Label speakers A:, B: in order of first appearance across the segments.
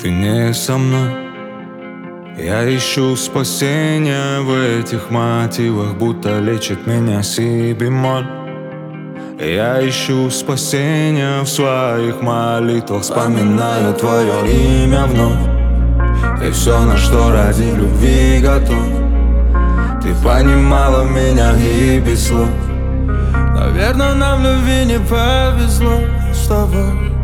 A: Ты не со мной. Я ищу спасения в этих мотивах, будто лечит меня си бемоль. Я ищу спасения в своих молитвах, вспоминаю твое имя вновь. И все, на что ради любви готов. Ты понимала меня и без слов. Наверное, нам в любви не повезло с тобой.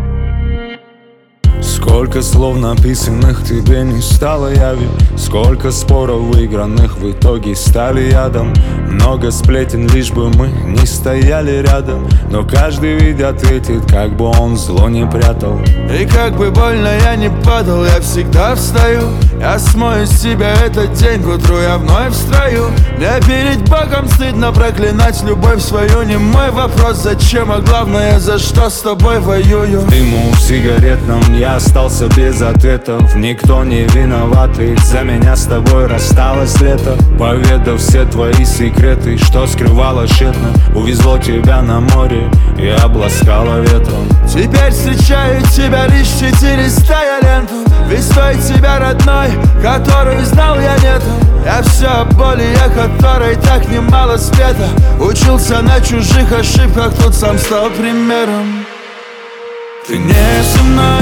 A: Сколько слов написанных тебе не стало яви. Сколько споров выигранных в итоге стали ядом. Много сплетен, лишь бы мы не стояли рядом. Но каждый ведь ответит, как бы он зло не прятал. И как бы больно я не падал, я всегда встаю. Я смою с себя этот день, к утру я вновь в строю. Мне перед Богом стыдно проклинать любовь свою. Не мой вопрос, зачем, а главное, за что с тобой воюю. Дыму в сигаретном я остался без ответов. Никто не виноват, ведь за меня с тобой рассталось лето. Поведав все твои секреты, что скрывала тщетно. Увезло тебя на море и обласкало ветром. Теперь встречаю тебя лишь 400 ленту. Ведь той тебя родной, которую знал я нету. Я все о боли, о которой так немало спето. Учился на чужих ошибках, тут сам стал примером. Ты не со мной.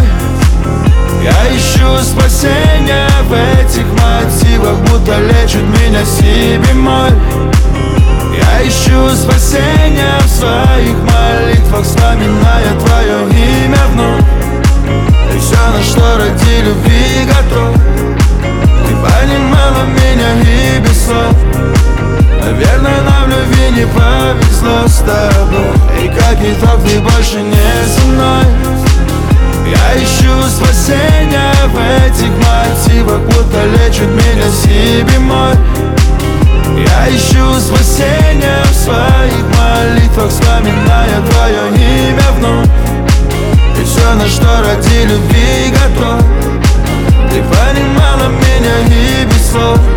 A: Я ищу спасения в этих мотивах, будто лечит меня си бемоль. Я ищу спасения в своих молитвах, вспоминая твое имя вновь. И все, на что ради любви готов. Ты понимала меня и без слов. Наверное, нам в любви не повезло с тобой. И как итог, ты больше не со мной. Я ищу спасения в этих мотивах, будто лечит меня си бемоль. Я ищу спасения в своих молитвах, вспоминая твое имя вновь. И все, на что ради любви готов. Ты понимала меня и без слов.